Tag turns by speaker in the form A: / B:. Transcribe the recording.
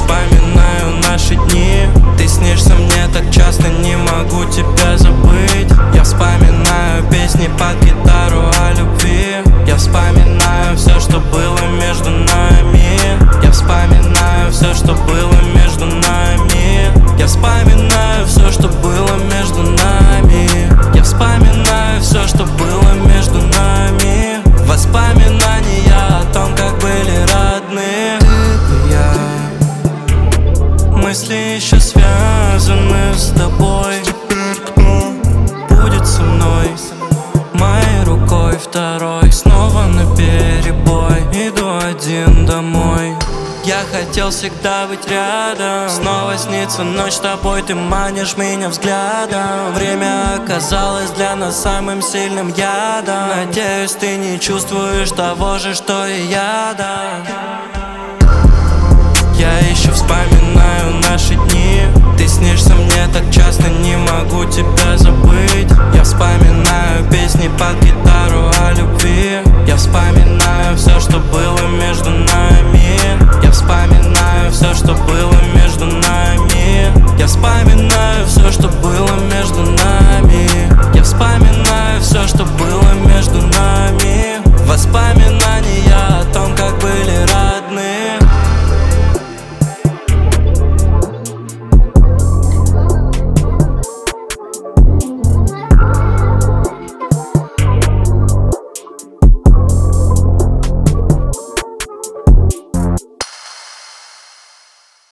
A: вспоминаю наши дни. Ты снишься мне так часто, не могу тебя забыть. Я вспоминаю песни под гитару о любви. Я вспоминаю все, что было между нами. Я вспоминаю все, что было между нами. Я вспоминаю все, что было между нами. Я вспоминаю все, что было между нами. Воспоминания о том, как были родные. Ты и я, мысли еще связаны с тобой. Теперь кто будет со мной? Моей рукой второй, снова наперебой. Иду один домой. Я хотел всегда быть рядом. Снова снится ночь с тобой, ты манишь меня взглядом. Время оказалось для нас самым сильным ядом. Надеюсь, ты не чувствуешь того же, что и я, да. Я еще вспоминаю наши дни. Ты снишься мне так часто, не могу тебя забыть. Я вспоминаю песни под гитару о любви. Я вспоминаю все, что было между нами.